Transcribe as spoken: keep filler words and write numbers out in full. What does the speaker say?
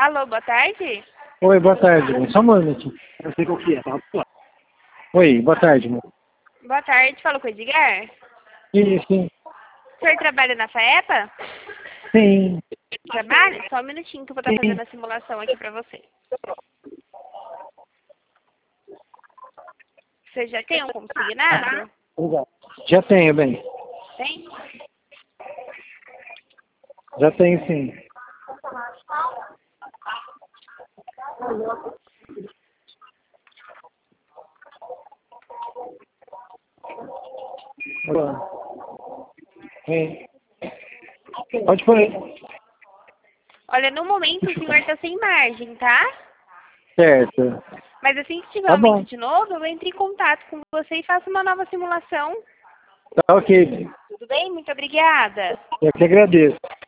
Alô, boa tarde? Oi, boa tarde. Só um minutinho. Eu sei qual que é, tá? Oi, boa tarde, amor. Boa tarde, falo com o Edgar? Sim, sim. O senhor trabalha na FAEPA? Sim. Trabalha? Só um minutinho que eu vou estar fazendo a simulação aqui pra você. Você já tem um consignado? Obrigado. Já tenho, bem. Tem? Já tenho, sim. Alô. Sim. Pode pôr aí. Olha, no momento o senhor tá sem margem, tá? Certo. Mas assim que tiver Tá aumento bom. de novo, eu entro em contato com você e faço uma nova simulação. Tá ok. Tudo bem? Muito obrigada. Eu que agradeço.